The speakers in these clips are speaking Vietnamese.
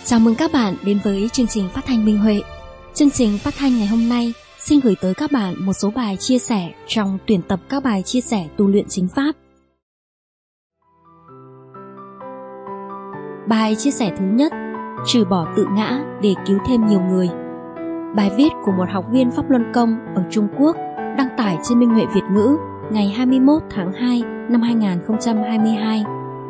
Chào mừng các bạn đến với chương trình phát thanh Minh Huệ. Chương trình phát thanh ngày hôm nay xin gửi tới các bạn một số bài chia sẻ trong tuyển tập các bài chia sẻ tu luyện chính pháp. Bài chia sẻ thứ nhất: trừ bỏ tự ngã để cứu thêm nhiều người. Bài viết của một học viên Pháp Luân Công ở Trung Quốc đăng tải trên Minh Huệ Việt ngữ ngày 21 tháng 2 năm 2022.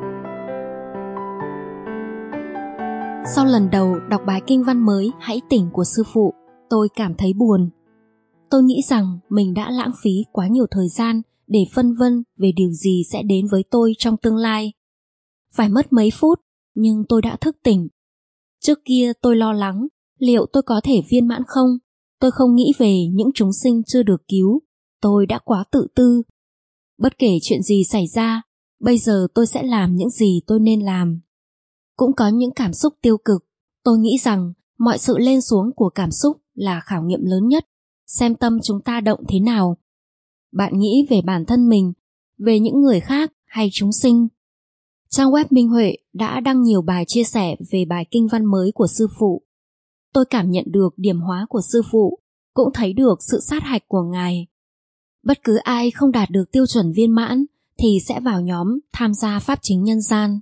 Sau lần đầu đọc bài kinh văn mới Hãy Tỉnh của sư phụ, tôi cảm thấy buồn. Tôi nghĩ rằng mình đã lãng phí quá nhiều thời gian để phân vân về điều gì sẽ đến với tôi trong tương lai. Phải mất mấy phút, nhưng tôi đã thức tỉnh. Trước kia tôi lo lắng liệu tôi có thể viên mãn không. Tôi không nghĩ về những chúng sinh chưa được cứu. Tôi đã quá tự tư. Bất kể chuyện gì xảy ra, bây giờ tôi sẽ làm những gì tôi nên làm. Cũng có những cảm xúc tiêu cực. Tôi nghĩ rằng mọi sự lên xuống của cảm xúc là khảo nghiệm lớn nhất, xem tâm chúng ta động thế nào. Bạn nghĩ về bản thân mình, về những người khác hay chúng sinh? Trang web Minh Huệ đã đăng nhiều bài chia sẻ về bài kinh văn mới của sư phụ. Tôi cảm nhận được điểm hóa của sư phụ, cũng thấy được sự sát hạch của Ngài. Bất cứ ai không đạt được tiêu chuẩn viên mãn thì sẽ vào nhóm tham gia pháp chính nhân gian.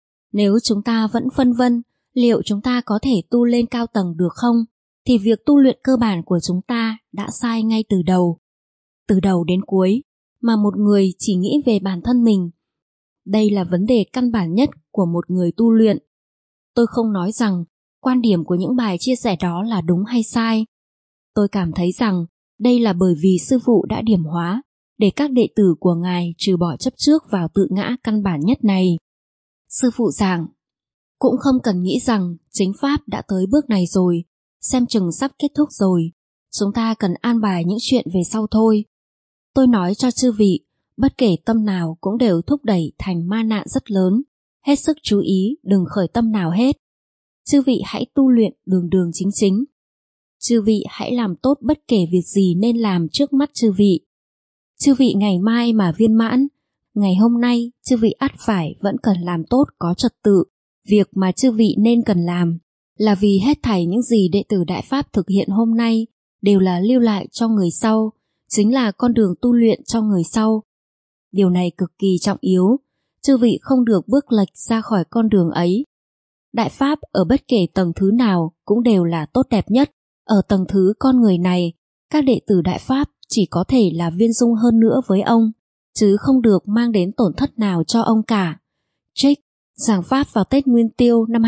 Nếu chúng ta vẫn phân vân liệu chúng ta có thể tu lên cao tầng được không, thì việc tu luyện cơ bản của chúng ta đã sai ngay từ đầu. Từ đầu đến cuối, mà một người chỉ nghĩ về bản thân mình. Đây là vấn đề căn bản nhất của một người tu luyện. Tôi không nói rằng quan điểm của những bài chia sẻ đó là đúng hay sai. Tôi cảm thấy rằng đây là bởi vì sư phụ đã điểm hóa để các đệ tử của Ngài trừ bỏ chấp trước vào tự ngã căn bản nhất này. Sư phụ giảng, cũng không cần nghĩ rằng chính pháp đã tới bước này rồi, xem chừng sắp kết thúc rồi, chúng ta cần an bài những chuyện về sau thôi. Tôi nói cho chư vị, bất kể tâm nào cũng đều thúc đẩy thành ma nạn rất lớn, hết sức chú ý đừng khởi tâm nào hết. Chư vị hãy tu luyện đường đường chính chính. Chư vị hãy làm tốt bất kể việc gì nên làm trước mắt chư vị. Chư vị ngày mai mà viên mãn, ngày hôm nay chư vị ắt phải vẫn cần làm tốt có trật tự. Việc mà chư vị nên cần làm là vì hết thảy những gì đệ tử Đại Pháp thực hiện hôm nay đều là lưu lại cho người sau, chính là con đường tu luyện cho người sau. Điều này cực kỳ trọng yếu, chư vị không được bước lệch ra khỏi con đường ấy. Đại Pháp ở bất kể tầng thứ nào cũng đều là tốt đẹp nhất. Ở tầng thứ con người này, các đệ tử Đại Pháp chỉ có thể là viên dung hơn nữa với ông, chứ không được mang đến tổn thất nào cho ông cả. Trích, giảng pháp vào Tết Nguyên Tiêu năm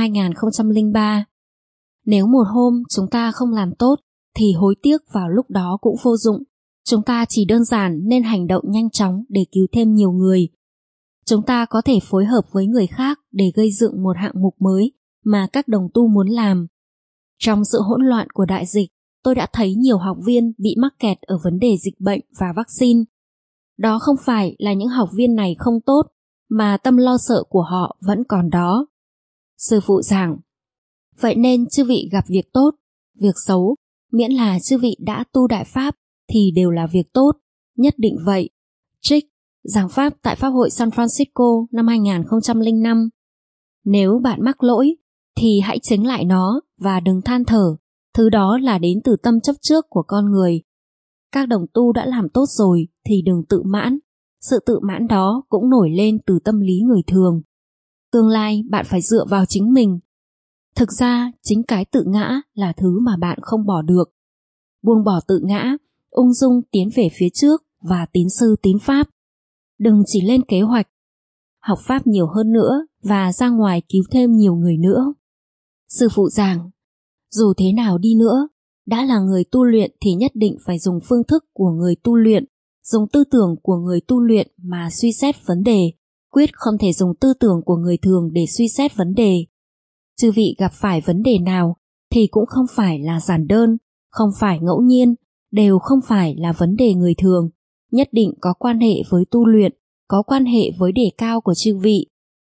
2003. Nếu một hôm chúng ta không làm tốt, thì hối tiếc vào lúc đó cũng vô dụng. Chúng ta chỉ đơn giản nên hành động nhanh chóng để cứu thêm nhiều người. Chúng ta có thể phối hợp với người khác để gây dựng một hạng mục mới mà các đồng tu muốn làm. Trong sự hỗn loạn của đại dịch, tôi đã thấy nhiều học viên bị mắc kẹt ở vấn đề dịch bệnh và vaccine. Đó không phải là những học viên này không tốt, mà tâm lo sợ của họ vẫn còn đó. Sư phụ giảng, vậy nên chư vị gặp việc tốt, việc xấu, miễn là chư vị đã tu Đại Pháp thì đều là việc tốt, nhất định vậy. Trích, giảng pháp tại Pháp hội San Francisco năm 2005. Nếu bạn mắc lỗi, thì hãy chánh lại nó và đừng than thở, thứ đó là đến từ tâm chấp trước của con người. Các đồng tu đã làm tốt rồi thì đừng tự mãn, sự tự mãn đó cũng nổi lên từ tâm lý người thường. Tương lai bạn phải dựa vào chính mình. Thực ra chính cái tự ngã là thứ mà bạn không bỏ được. Buông bỏ tự ngã, ung dung tiến về phía trước và tín sư tín pháp. Đừng chỉ lên kế hoạch, học pháp nhiều hơn nữa và ra ngoài cứu thêm nhiều người nữa. Sư phụ giảng, dù thế nào đi nữa, đã là người tu luyện thì nhất định phải dùng phương thức của người tu luyện, dùng tư tưởng của người tu luyện mà suy xét vấn đề, quyết không thể dùng tư tưởng của người thường để suy xét vấn đề. Chư vị gặp phải vấn đề nào thì cũng không phải là giản đơn, không phải ngẫu nhiên, đều không phải là vấn đề người thường, nhất định có quan hệ với tu luyện, có quan hệ với đề cao của chư vị.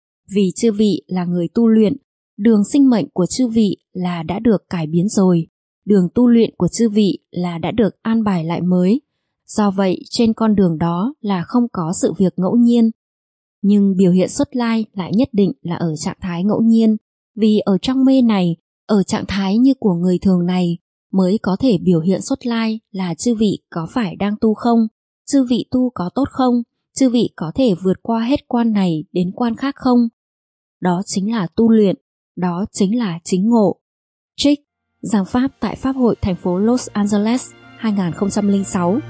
Vì chư vị là người tu luyện, đường sinh mệnh của chư vị là đã được cải biến rồi, đường tu luyện của chư vị là đã được an bài lại mới. Do vậy trên con đường đó là không có sự việc ngẫu nhiên. Nhưng biểu hiện xuất lai lại nhất định là ở trạng thái ngẫu nhiên, Vì ở trong mê này, ở trạng thái như của người thường này, mới có thể biểu hiện xuất lai là chư vị có phải đang tu không, chư vị tu có tốt không, chư vị có thể vượt qua hết quan này đến quan khác không. Đó chính là tu luyện, đó chính là chính ngộ. Trích giảng pháp tại Pháp hội thành phố Los Angeles 2006.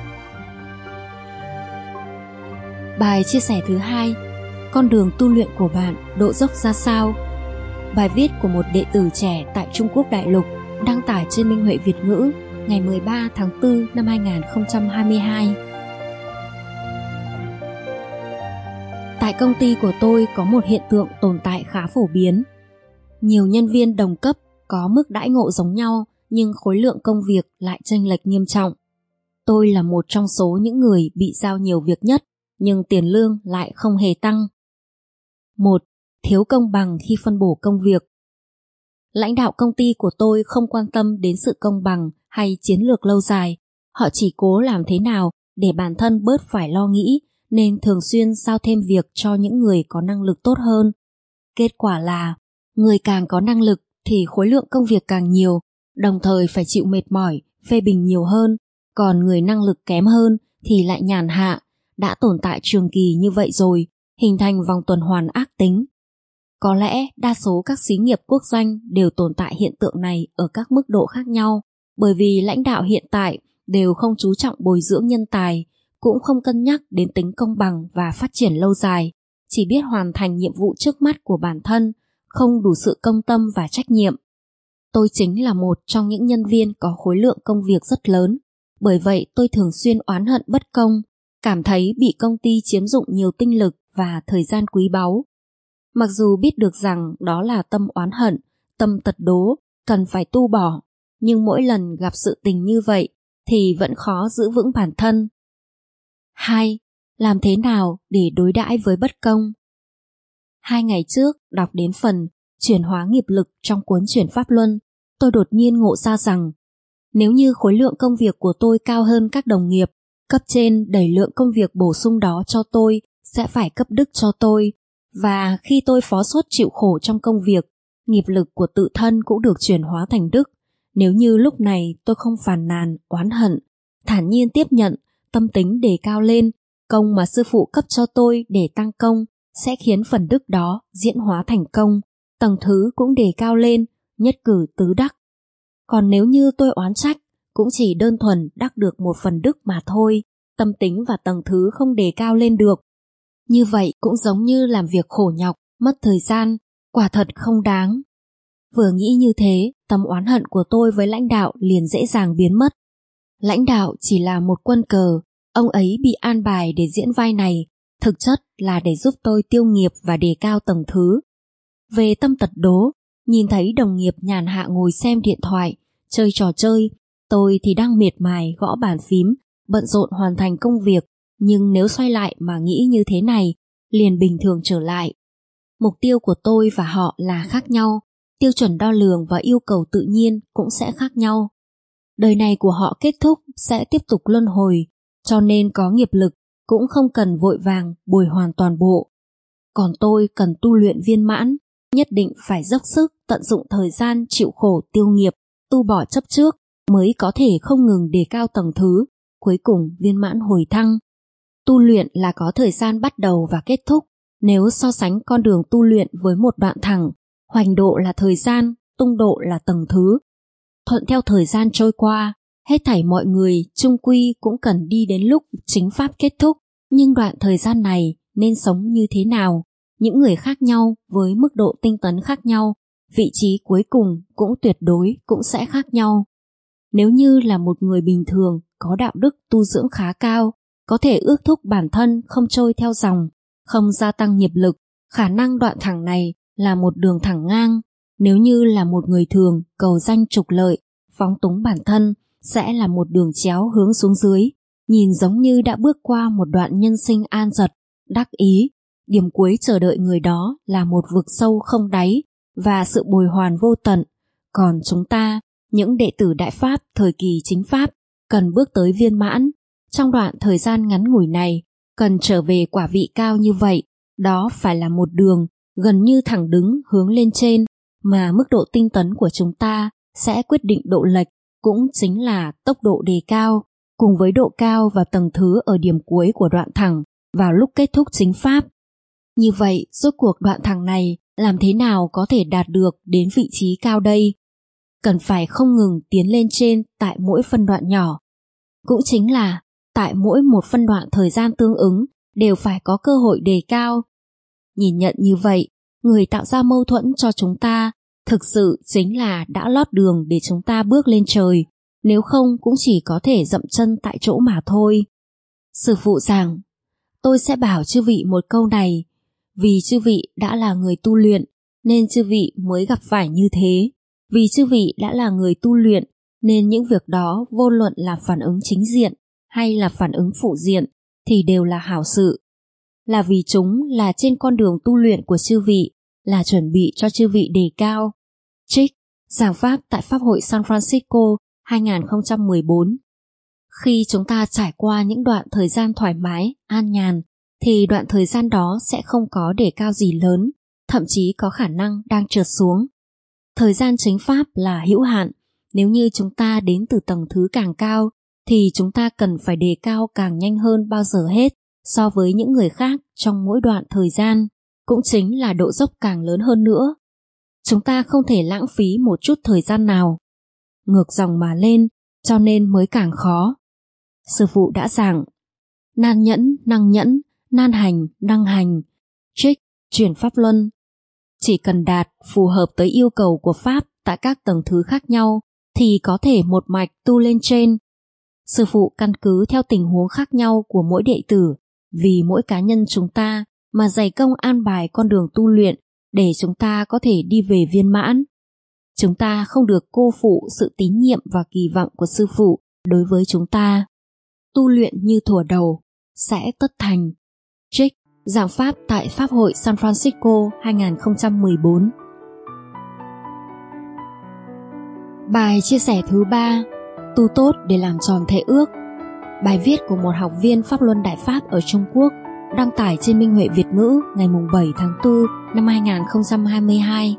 Bài chia sẻ thứ 2: con đường tu luyện của bạn độ dốc ra sao? Bài viết của một đệ tử trẻ tại Trung Quốc đại lục đăng tải trên Minh Huệ Việt ngữ ngày 13 tháng 4 năm 2022. Tại công ty của tôi có một hiện tượng tồn tại khá phổ biến. Nhiều nhân viên đồng cấp có mức đãi ngộ giống nhau nhưng khối lượng công việc lại chênh lệch nghiêm trọng. Tôi là một trong số những người bị giao nhiều việc nhất nhưng tiền lương lại không hề tăng. 1. Thiếu công bằng khi phân bổ công việc. Lãnh đạo công ty của tôi không quan tâm đến sự công bằng hay chiến lược lâu dài. Họ chỉ cố làm thế nào để bản thân bớt phải lo nghĩ, nên thường xuyên giao thêm việc cho những người có năng lực tốt hơn. Kết quả là, người càng có năng lực thì khối lượng công việc càng nhiều, đồng thời phải chịu mệt mỏi, phê bình nhiều hơn, còn người năng lực kém hơn thì lại nhàn hạ. Đã tồn tại trường kỳ như vậy rồi, hình thành vòng tuần hoàn ác tính. Có lẽ đa số các xí nghiệp quốc doanh đều tồn tại hiện tượng này ở các mức độ khác nhau, bởi vì lãnh đạo hiện tại đều không chú trọng bồi dưỡng nhân tài, cũng không cân nhắc đến tính công bằng và phát triển lâu dài, chỉ biết hoàn thành nhiệm vụ trước mắt của bản thân, không đủ sự công tâm và trách nhiệm. Tôi chính là một trong những nhân viên có khối lượng công việc rất lớn, bởi vậy tôi thường xuyên oán hận bất công, cảm thấy bị công ty chiếm dụng nhiều tinh lực và thời gian quý báu. Mặc dù biết được rằng đó là tâm oán hận, tâm tật đố, cần phải tu bỏ, nhưng mỗi lần gặp sự tình như vậy thì vẫn khó giữ vững bản thân. 2. Làm thế nào để đối đãi với bất công? 2 ngày trước đọc đến phần chuyển hóa nghiệp lực trong cuốn Chuyển Pháp Luân, tôi đột nhiên ngộ ra rằng nếu như khối lượng công việc của tôi cao hơn các đồng nghiệp, cấp trên đẩy lượng công việc bổ sung đó cho tôi sẽ phải cấp đức cho tôi, và khi tôi phó xuất chịu khổ trong công việc, nghiệp lực của tự thân cũng được chuyển hóa thành đức. Nếu như lúc này tôi không phàn nàn, oán hận, thản nhiên tiếp nhận, tâm tính đề cao lên, công mà sư phụ cấp cho tôi để tăng công sẽ khiến phần đức đó diễn hóa thành công, tầng thứ cũng đề cao lên, nhất cử tứ đắc. Còn nếu như tôi oán trách, cũng chỉ đơn thuần đắc được một phần đức mà thôi, tâm tính và tầng thứ không đề cao lên được. Như vậy cũng giống như làm việc khổ nhọc, mất thời gian, quả thật không đáng. Vừa nghĩ như thế, tâm oán hận của tôi với lãnh đạo liền dễ dàng biến mất. Lãnh đạo chỉ là một quân cờ, ông ấy bị an bài để diễn vai này, thực chất là để giúp tôi tiêu nghiệp và đề cao tầng thứ. Về tâm tật đố, nhìn thấy đồng nghiệp nhàn hạ ngồi xem điện thoại, chơi trò chơi, tôi thì đang miệt mài gõ bàn phím, bận rộn hoàn thành công việc, nhưng nếu xoay lại mà nghĩ như thế này, liền bình thường trở lại. Mục tiêu của tôi và họ là khác nhau, tiêu chuẩn đo lường và yêu cầu tự nhiên cũng sẽ khác nhau. Đời này của họ kết thúc sẽ tiếp tục luân hồi, cho nên có nghiệp lực cũng không cần vội vàng bồi hoàn toàn bộ. Còn tôi cần tu luyện viên mãn, nhất định phải dốc sức tận dụng thời gian chịu khổ tiêu nghiệp, tu bỏ chấp trước mới có thể không ngừng đề cao tầng thứ, cuối cùng viên mãn hồi thăng. Tu luyện là có thời gian bắt đầu và kết thúc. Nếu so sánh con đường tu luyện với một đoạn thẳng, hoành độ là thời gian, tung độ là tầng thứ. Thuận theo thời gian trôi qua, hết thảy mọi người chung quy cũng cần đi đến lúc chính pháp kết thúc. Nhưng đoạn thời gian này nên sống như thế nào? Những người khác nhau với mức độ tinh tấn khác nhau, vị trí cuối cùng cũng tuyệt đối cũng sẽ khác nhau. Nếu như là một người bình thường, có đạo đức tu dưỡng khá cao, có thể ước thúc bản thân không trôi theo dòng, không gia tăng nghiệp lực, khả năng đoạn thẳng này là một đường thẳng ngang. Nếu như là một người thường cầu danh trục lợi, phóng túng bản thân, sẽ là một đường chéo hướng xuống dưới, nhìn giống như đã bước qua một đoạn nhân sinh an giật, đắc ý. Điểm cuối chờ đợi người đó là một vực sâu không đáy và sự bồi hoàn vô tận. Còn chúng ta, những đệ tử Đại Pháp thời kỳ chính Pháp, cần bước tới viên mãn. Trong đoạn thời gian ngắn ngủi này, cần trở về quả vị cao như vậy, đó phải là một đường gần như thẳng đứng hướng lên trên, mà mức độ tinh tấn của chúng ta sẽ quyết định độ lệch, cũng chính là tốc độ đề cao, cùng với độ cao và tầng thứ ở điểm cuối của đoạn thẳng vào lúc kết thúc chính pháp. Như vậy, rốt cuộc đoạn thẳng này làm thế nào có thể đạt được đến vị trí cao đây? Cần phải không ngừng tiến lên trên tại mỗi phân đoạn nhỏ. Cũng chính là tại mỗi một phân đoạn thời gian tương ứng đều phải có cơ hội đề cao. Nhìn nhận như vậy, người tạo ra mâu thuẫn cho chúng ta thực sự chính là đã lót đường để chúng ta bước lên trời, nếu không cũng chỉ có thể dậm chân tại chỗ mà thôi. Sư phụ rằng, tôi sẽ bảo chư vị một câu này, vì chư vị đã là người tu luyện nên chư vị mới gặp phải như thế. Vì chư vị đã là người tu luyện nên những việc đó vô luận là phản ứng chính diện hay là phản ứng phụ diện thì đều là hảo sự. Là vì chúng là trên con đường tu luyện của chư vị, là chuẩn bị cho chư vị đề cao. Trích, giảng pháp tại Pháp hội San Francisco 2014. Khi chúng ta trải qua những đoạn thời gian thoải mái, an nhàn, thì đoạn thời gian đó sẽ không có đề cao gì lớn, thậm chí có khả năng đang trượt xuống. Thời gian chính pháp là hữu hạn, nếu như chúng ta đến từ tầng thứ càng cao, thì chúng ta cần phải đề cao càng nhanh hơn bao giờ hết so với những người khác trong mỗi đoạn thời gian, cũng chính là độ dốc càng lớn hơn nữa. Chúng ta không thể lãng phí một chút thời gian nào. Ngược dòng mà lên, cho nên mới càng khó. Sư phụ đã giảng, nan nhẫn, năng nhẫn, nan hành, năng hành. Trích, chuyển pháp luân. Chỉ cần đạt phù hợp tới yêu cầu của Pháp tại các tầng thứ khác nhau thì có thể một mạch tu lên trên. Sư phụ căn cứ theo tình huống khác nhau của mỗi đệ tử, vì mỗi cá nhân chúng ta mà dày công an bài con đường tu luyện để chúng ta có thể đi về viên mãn. Chúng ta không được cô phụ sự tín nhiệm và kỳ vọng của sư phụ đối với chúng ta. Tu luyện như thuở đầu sẽ tất thành. Trích, giảng pháp tại Pháp hội San Francisco 2014. Bài chia sẻ thứ 3, tu tốt để làm tròn thể ước. Bài viết của một học viên Pháp Luân Đại Pháp ở Trung Quốc, đăng tải trên Minh Huệ Việt ngữ ngày 7 tháng 4 năm 2022.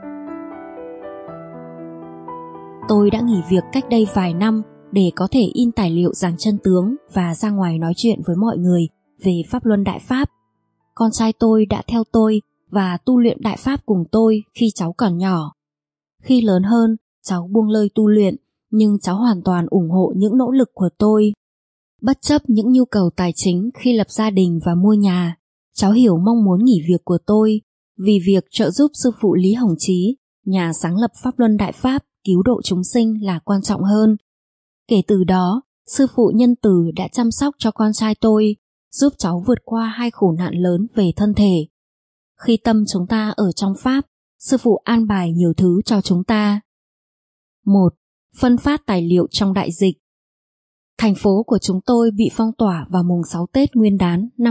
Tôi đã nghỉ việc cách đây vài năm để có thể in tài liệu giảng chân tướng và ra ngoài nói chuyện với mọi người về Pháp Luân Đại Pháp. Con trai tôi đã theo tôi và tu luyện Đại Pháp cùng tôi khi cháu còn nhỏ. Khi lớn hơn, cháu buông lơi tu luyện, nhưng cháu hoàn toàn ủng hộ những nỗ lực của tôi. Bất chấp những nhu cầu tài chính khi lập gia đình và mua nhà, cháu hiểu mong muốn nghỉ việc của tôi vì việc trợ giúp sư phụ Lý Hồng Chí, nhà sáng lập Pháp Luân Đại Pháp, cứu độ chúng sinh là quan trọng hơn. Kể từ đó, sư phụ nhân từ đã chăm sóc cho con trai tôi, giúp cháu vượt qua 2 khổ nạn lớn về thân thể. Khi tâm chúng ta ở trong Pháp, sư phụ an bài nhiều thứ cho chúng ta. 1. Phân phát tài liệu trong đại dịch. Thành phố của chúng tôi bị phong tỏa vào mùng 6 Tết Nguyên đán năm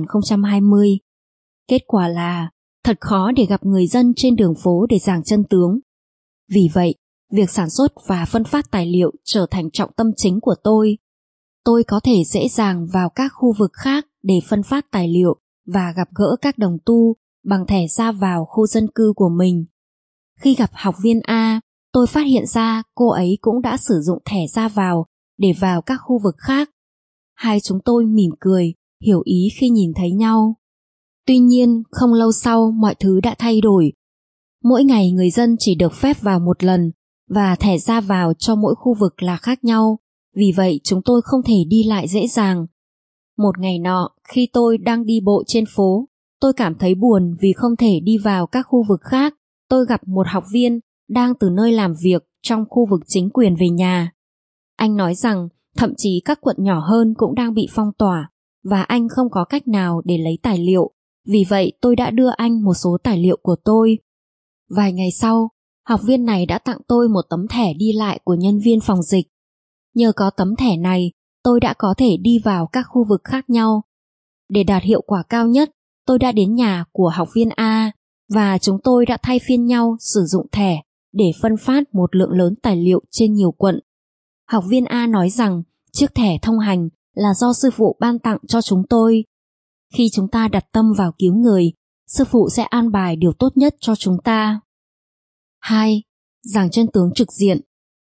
2020. Kết quả là thật khó để gặp người dân trên đường phố để giảng chân tướng. Vì vậy, việc sản xuất và phân phát tài liệu trở thành trọng tâm chính của tôi. Tôi có thể dễ dàng vào các khu vực khác để phân phát tài liệu và gặp gỡ các đồng tu bằng thẻ ra vào khu dân cư của mình. Khi gặp học viên A, tôi phát hiện ra cô ấy cũng đã sử dụng thẻ ra vào để vào các khu vực khác. Hai chúng tôi mỉm cười, hiểu ý khi nhìn thấy nhau. Tuy nhiên, không lâu sau mọi thứ đã thay đổi. Mỗi ngày người dân chỉ được phép vào một lần và thẻ ra vào cho mỗi khu vực là khác nhau. Vì vậy chúng tôi không thể đi lại dễ dàng. Một ngày nọ, khi tôi đang đi bộ trên phố, tôi cảm thấy buồn vì không thể đi vào các khu vực khác. Tôi gặp một học viên đang từ nơi làm việc trong khu vực chính quyền về nhà. Anh nói rằng thậm chí các quận nhỏ hơn cũng đang bị phong tỏa và anh không có cách nào để lấy tài liệu. Vì vậy tôi đã đưa anh một số tài liệu của tôi. Vài ngày sau, học viên này đã tặng tôi một tấm thẻ đi lại của nhân viên phòng dịch. Nhờ có tấm thẻ này, tôi đã có thể đi vào các khu vực khác nhau. Để đạt hiệu quả cao nhất, tôi đã đến nhà của học viên A và chúng tôi đã thay phiên nhau sử dụng thẻ để phân phát một lượng lớn tài liệu trên nhiều quận. Học viên A nói rằng chiếc thẻ thông hành là do sư phụ ban tặng cho chúng tôi. Khi chúng ta đặt tâm vào cứu người, sư phụ sẽ an bài điều tốt nhất cho chúng ta. 2. Giảng chân tướng trực diện.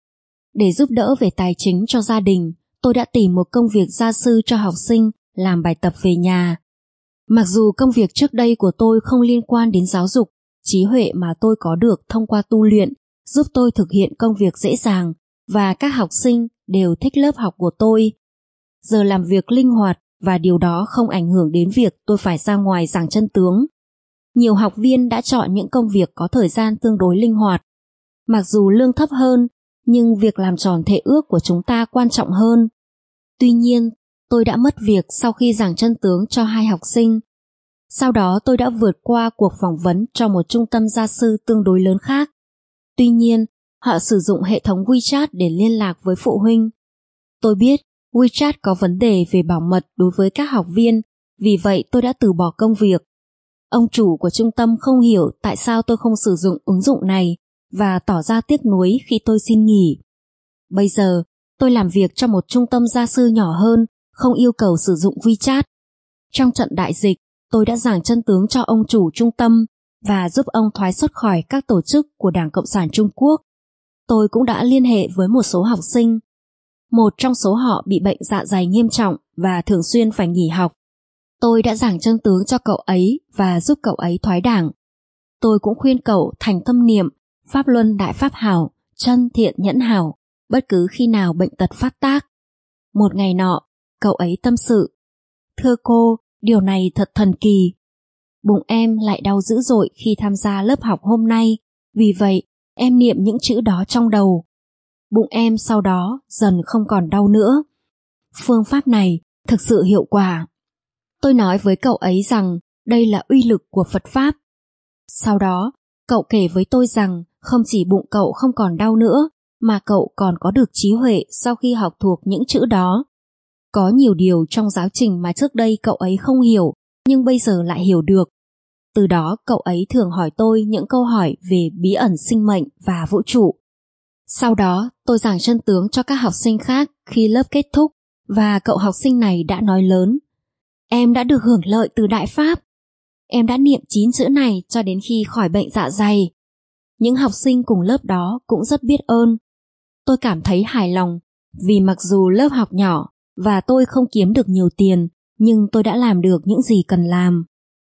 Để giúp đỡ về tài chính cho gia đình, tôi đã tìm một công việc gia sư cho học sinh làm bài tập về nhà. Mặc dù công việc trước đây của tôi không liên quan đến giáo dục, trí huệ mà tôi có được thông qua tu luyện giúp tôi thực hiện công việc dễ dàng và các học sinh đều thích lớp học của tôi. Giờ làm việc linh hoạt và điều đó không ảnh hưởng đến việc tôi phải ra ngoài giảng chân tướng. Nhiều học viên đã chọn những công việc có thời gian tương đối linh hoạt. Mặc dù lương thấp hơn, nhưng việc làm tròn thể ước của chúng ta quan trọng hơn. Tuy nhiên, tôi đã mất việc sau khi giảng chân tướng cho 2 học sinh. Sau đó tôi đã vượt qua cuộc phỏng vấn cho một trung tâm gia sư tương đối lớn khác. Tuy nhiên, họ sử dụng hệ thống WeChat để liên lạc với phụ huynh. Tôi biết WeChat có vấn đề về bảo mật đối với các học viên, vì vậy tôi đã từ bỏ công việc. Ông chủ của trung tâm không hiểu tại sao tôi không sử dụng ứng dụng này và tỏ ra tiếc nuối khi tôi xin nghỉ. Bây giờ, tôi làm việc cho một trung tâm gia sư nhỏ hơn, không yêu cầu sử dụng WeChat. Trong trận đại dịch, tôi đã giảng chân tướng cho ông chủ trung tâm và giúp ông thoái xuất khỏi các tổ chức của Đảng Cộng sản Trung Quốc. Tôi cũng đã liên hệ với một số học sinh. Một trong số họ bị bệnh dạ dày nghiêm trọng và thường xuyên phải nghỉ học. Tôi đã giảng chân tướng cho cậu ấy và giúp cậu ấy thoái đảng. Tôi cũng khuyên cậu thành tâm niệm Pháp Luân Đại Pháp Hảo, chân thiện nhẫn hảo, bất cứ khi nào bệnh tật phát tác. Một ngày nọ, cậu ấy tâm sự: "Thưa cô, điều này thật thần kỳ. Bụng em lại đau dữ dội khi tham gia lớp học hôm nay, vì vậy em niệm những chữ đó trong đầu. Bụng em sau đó dần không còn đau nữa. Phương pháp này thực sự hiệu quả." Tôi nói với cậu ấy rằng đây là uy lực của Phật Pháp. Sau đó, cậu kể với tôi rằng không chỉ bụng cậu không còn đau nữa, mà cậu còn có được trí huệ sau khi học thuộc những chữ đó. Có nhiều điều trong giáo trình mà trước đây cậu ấy không hiểu, nhưng bây giờ lại hiểu được. Từ đó cậu ấy thường hỏi tôi những câu hỏi về bí ẩn sinh mệnh và vũ trụ. Sau đó tôi giảng chân tướng cho các học sinh khác khi lớp kết thúc, và cậu học sinh này đã nói lớn: "Em đã được hưởng lợi từ Đại Pháp. Em đã niệm 9 chữ này cho đến khi khỏi bệnh dạ dày." Những học sinh cùng lớp đó cũng rất biết ơn. Tôi cảm thấy hài lòng vì mặc dù lớp học nhỏ và tôi không kiếm được nhiều tiền, nhưng tôi đã làm được những gì cần làm.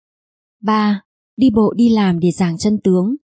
3. Đi bộ đi làm để giảng chân tướng.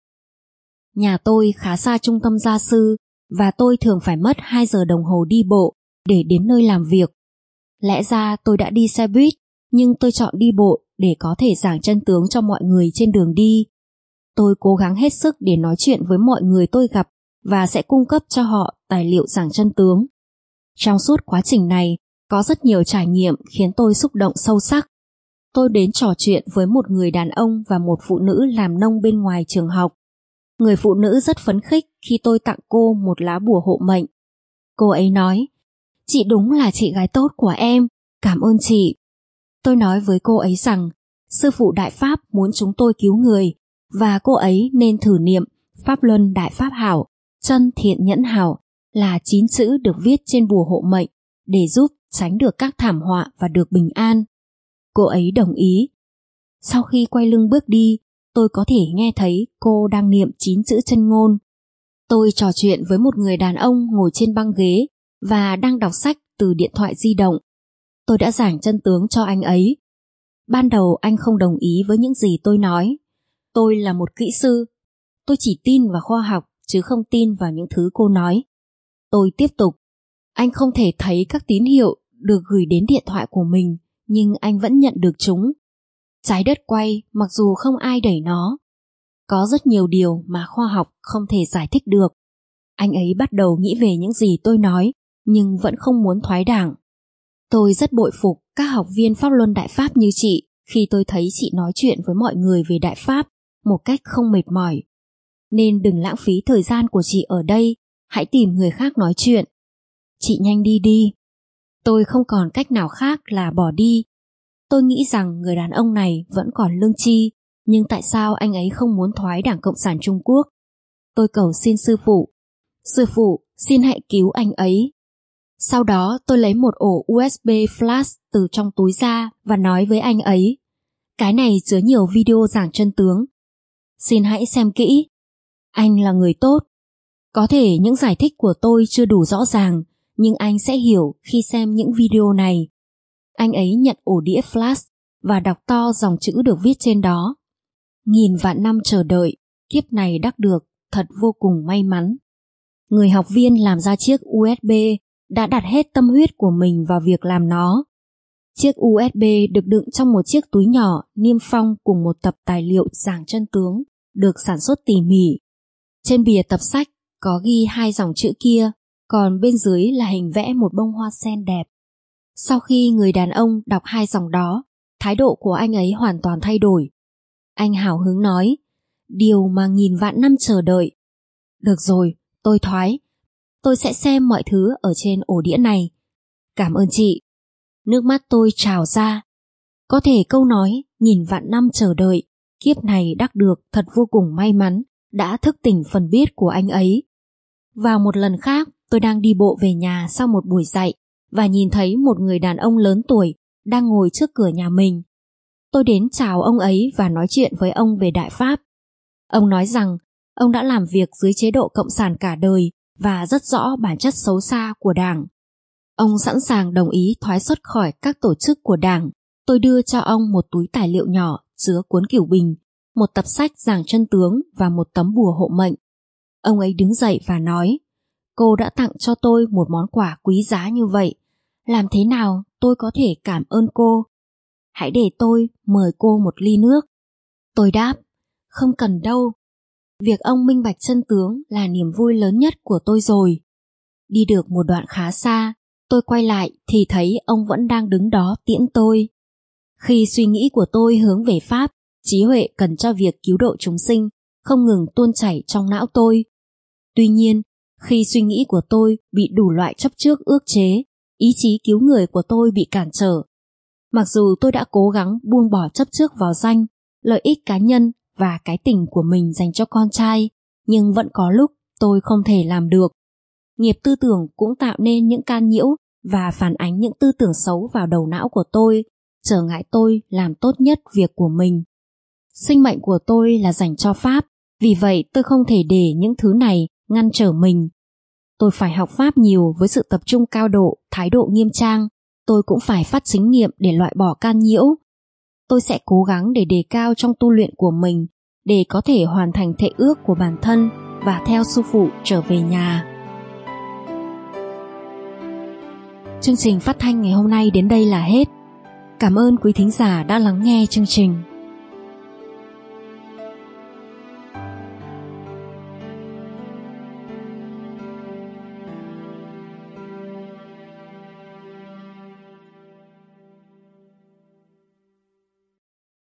Nhà tôi khá xa trung tâm gia sư và tôi thường phải mất 2 giờ đồng hồ đi bộ để đến nơi làm việc. Lẽ ra tôi đã đi xe buýt, nhưng tôi chọn đi bộ để có thể giảng chân tướng cho mọi người trên đường đi. Tôi cố gắng hết sức để nói chuyện với mọi người tôi gặp và sẽ cung cấp cho họ tài liệu giảng chân tướng. Trong suốt quá trình này, có rất nhiều trải nghiệm khiến tôi xúc động sâu sắc. Tôi đến trò chuyện với một người đàn ông và một phụ nữ làm nông bên ngoài trường học. Người phụ nữ rất phấn khích khi tôi tặng cô một lá bùa hộ mệnh. Cô ấy nói: "Chị đúng là chị gái tốt của em, cảm ơn chị." Tôi nói với cô ấy rằng sư phụ Đại Pháp muốn chúng tôi cứu người, và cô ấy nên thử niệm Pháp Luân Đại Pháp Hảo, chân thiện nhẫn hảo là 9 chữ được viết trên bùa hộ mệnh để giúp tránh được các thảm họa và được bình an. Cô ấy đồng ý. Sau khi quay lưng bước đi, tôi có thể nghe thấy cô đang niệm 9 chữ chân ngôn. Tôi trò chuyện với một người đàn ông ngồi trên băng ghế và đang đọc sách từ điện thoại di động. Tôi đã giảng chân tướng cho anh ấy. Ban đầu anh không đồng ý với những gì tôi nói. Tôi là một kỹ sư. Tôi chỉ tin vào khoa học chứ không tin vào những thứ cô nói. Tôi tiếp tục: "Anh không thể thấy các tín hiệu được gửi đến điện thoại của mình, nhưng anh vẫn nhận được chúng. Trái đất quay mặc dù không ai đẩy nó. Có rất nhiều điều mà khoa học không thể giải thích được." Anh ấy bắt đầu nghĩ về những gì tôi nói, nhưng vẫn không muốn thoái đảng. Tôi rất bội phục các học viên Pháp Luân Đại Pháp như chị khi tôi thấy chị nói chuyện với mọi người về Đại Pháp một cách không mệt mỏi. Nên đừng lãng phí thời gian của chị ở đây, hãy tìm người khác nói chuyện. Chị nhanh đi đi. Tôi không còn cách nào khác là bỏ đi. Tôi nghĩ rằng người đàn ông này vẫn còn lương tri, nhưng tại sao anh ấy không muốn thoái Đảng Cộng sản Trung Quốc? Tôi cầu xin sư phụ: "Sư phụ, xin hãy cứu anh ấy." Sau đó tôi lấy một ổ USB flash từ trong túi ra và nói với anh ấy: "Cái này chứa nhiều video giảng chân tướng. Xin hãy xem kỹ." Anh là người tốt. Có thể những giải thích của tôi chưa đủ rõ ràng, nhưng anh sẽ hiểu khi xem những video này. Anh ấy nhận ổ đĩa flash và đọc to dòng chữ được viết trên đó. Nghìn vạn năm chờ đợi, kiếp này đắc được, thật vô cùng may mắn. Người học viên làm ra chiếc USB đã đặt hết tâm huyết của mình vào việc làm nó. Chiếc USB được đựng trong một chiếc túi nhỏ niêm phong cùng một tập tài liệu giảng chân tướng, được sản xuất tỉ mỉ. Trên bìa tập sách có ghi 2 dòng chữ kia, còn bên dưới là hình vẽ một bông hoa sen đẹp. Sau khi người đàn ông đọc 2 dòng đó, thái độ của anh ấy hoàn toàn thay đổi. Anh hào hứng nói, điều mà nghìn vạn năm chờ đợi. Được rồi, tôi thoái. Tôi sẽ xem mọi thứ ở trên ổ đĩa này. Cảm ơn chị. Nước mắt tôi trào ra. Có thể câu nói nghìn vạn năm chờ đợi, kiếp này đắc được, thật vô cùng may mắn đã thức tỉnh phần biết của anh ấy. Vào một lần khác, tôi đang đi bộ về nhà sau một buổi dạy và nhìn thấy một người đàn ông lớn tuổi đang ngồi trước cửa nhà mình. Tôi đến chào ông ấy và nói chuyện với ông về Đại Pháp. Ông nói rằng ông đã làm việc dưới chế độ cộng sản cả đời và rất rõ bản chất xấu xa của Đảng. Ông sẵn sàng đồng ý thoái xuất khỏi các tổ chức của Đảng. Tôi đưa cho ông một túi tài liệu nhỏ chứa cuốn cửu bình, một tập sách giảng chân tướng và một tấm bùa hộ mệnh. Ông ấy đứng dậy và nói, cô đã tặng cho tôi một món quà quý giá như vậy. Làm thế nào tôi có thể cảm ơn cô? Hãy để tôi mời cô một ly nước. Tôi đáp, không cần đâu. Việc ông minh bạch chân tướng là niềm vui lớn nhất của tôi rồi. Đi được một đoạn khá xa, tôi quay lại thì thấy ông vẫn đang đứng đó tiễn tôi. Khi suy nghĩ của tôi hướng về Pháp, trí huệ cần cho việc cứu độ chúng sinh không ngừng tuôn chảy trong não tôi. Tuy nhiên, khi suy nghĩ của tôi bị đủ loại chấp trước ước chế, ý chí cứu người của tôi bị cản trở. Mặc dù tôi đã cố gắng buông bỏ chấp trước vào danh, lợi ích cá nhân và cái tình của mình dành cho con trai, nhưng vẫn có lúc tôi không thể làm được. Nghiệp tư tưởng cũng tạo nên những can nhiễu và phản ánh những tư tưởng xấu vào đầu não của tôi, trở ngại tôi làm tốt nhất việc của mình. Sinh mệnh của tôi là dành cho Pháp, vì vậy tôi không thể để những thứ này ngăn trở mình. Tôi phải học Pháp nhiều với sự tập trung cao độ, thái độ nghiêm trang. Tôi cũng phải phát chính niệm để loại bỏ can nhiễu. Tôi sẽ cố gắng để đề cao trong tu luyện của mình, để có thể hoàn thành thệ ước của bản thân và theo sư phụ trở về nhà. Chương trình phát thanh ngày hôm nay đến đây là hết. Cảm ơn quý thính giả đã lắng nghe chương trình.